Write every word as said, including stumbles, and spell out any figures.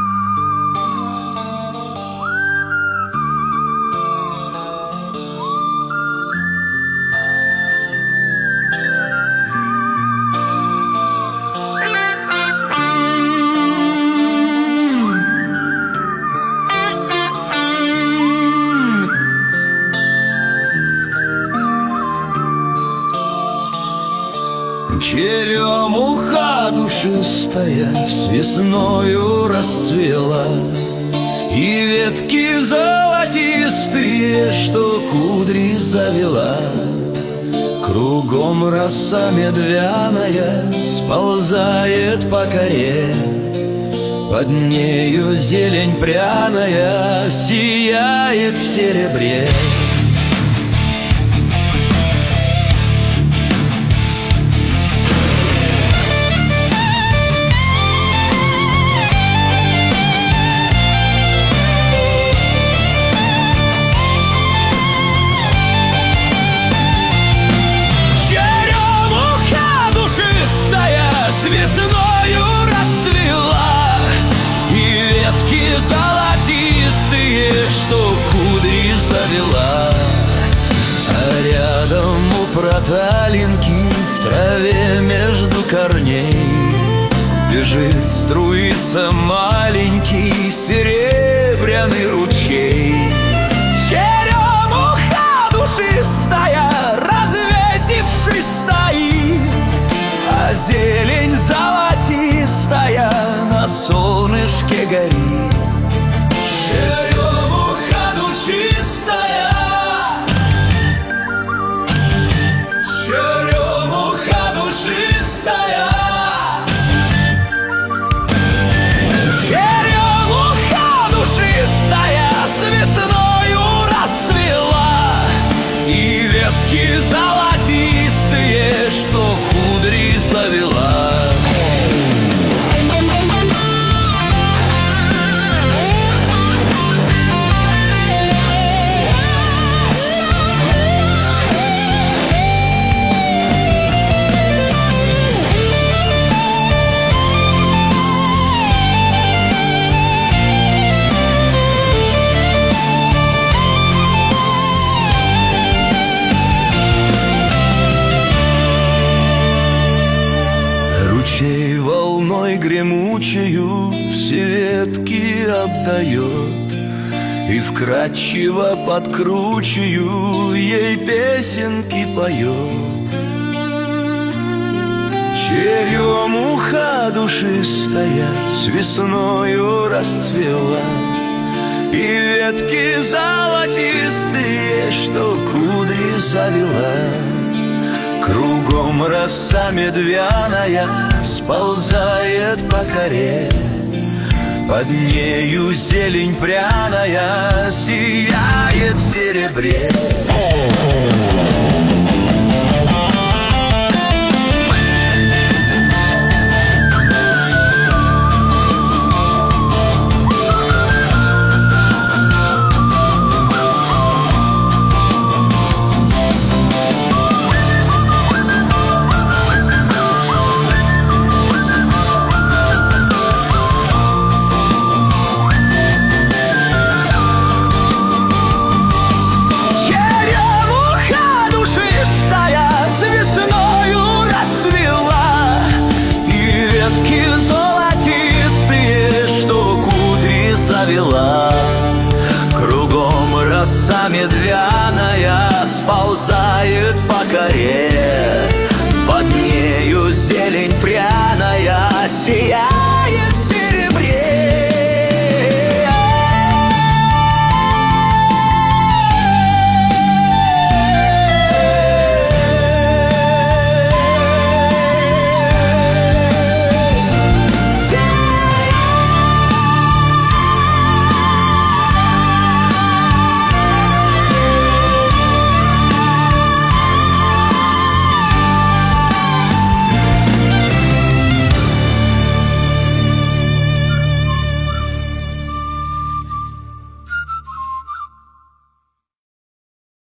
Черемуха душистая с весною расцвела, и ветки золотистые, что кудри завела. Кругом роса медвяная сползает по коре, под нею зелень пряная сияет в серебре. Весною расцвела, и ветки золотистые, что кудри завела. А рядом у проталинки в траве между корней бежит, струится маленький серебряный ручей. Черемуха душистая, развесившись, стоит, а зелень золотистая на солнышке горит. Черемуха душистая, черемуха душистая, черемуха душистая с весною расцвела, и ветки золотистые, что кудри завела. Ручей волной гремучею все ветки обдает, и вкрадчиво подкручею ей песенки поет. Черемуха душистая с весною расцвела, и ветки золотистые, что кудри завела. Кругом роса медвяная сползает по коре, под нею зелень пряная сияет в серебре. Кругом роса медвяная сползает по коре, под нею зелень